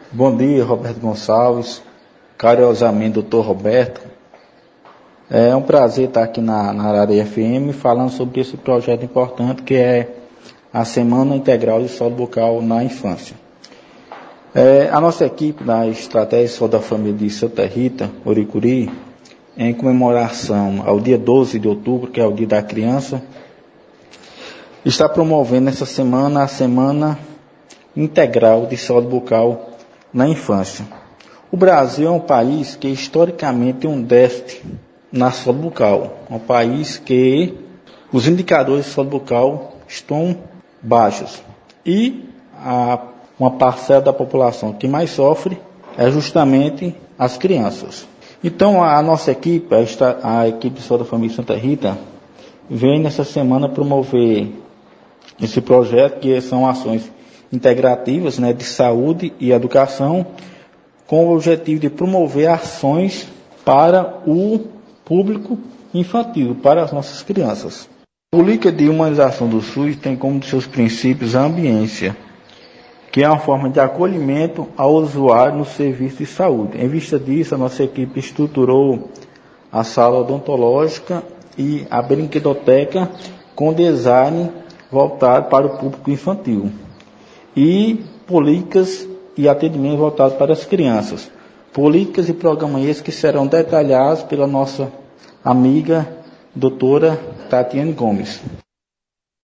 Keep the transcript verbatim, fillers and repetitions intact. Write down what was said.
Bom dia, Roberto Gonçalves, carinhosamente doutor Roberto. É um prazer estar aqui na, na Arara F M falando sobre esse projeto importante que é a Semana Integral de Saúde Bucal na Infância. É, a nossa equipe da Estratégia de Saúde da Família de Santa Rita, Oricuri, em comemoração ao dia doze de outubro, que é o Dia da Criança, está promovendo essa semana a Semana Integral de Saúde Bucal na Infância. O Brasil é um país que historicamente tem um déficit na saúde bucal. É um país que os indicadores de saúde bucal estão baixos. E a, uma parcela da população que mais sofre é justamente as crianças. Então a, a nossa equipe, a, a equipe de saúde da família Santa Rita, vem nessa semana promover esse projeto, que são ações integrativas, né, de saúde e educação, com o objetivo de promover ações para o público infantil, para as nossas crianças. A política de humanização do SUS tem como seus princípios a ambiência, que é uma forma de acolhimento ao usuário no serviço de saúde. Em vista disso, a nossa equipe estruturou a sala odontológica e a brinquedoteca com design voltado para o público infantil e políticas e atendimento voltado para as crianças. Políticas e programas esses que serão detalhados pela nossa amiga doutora Tatiane Gomes.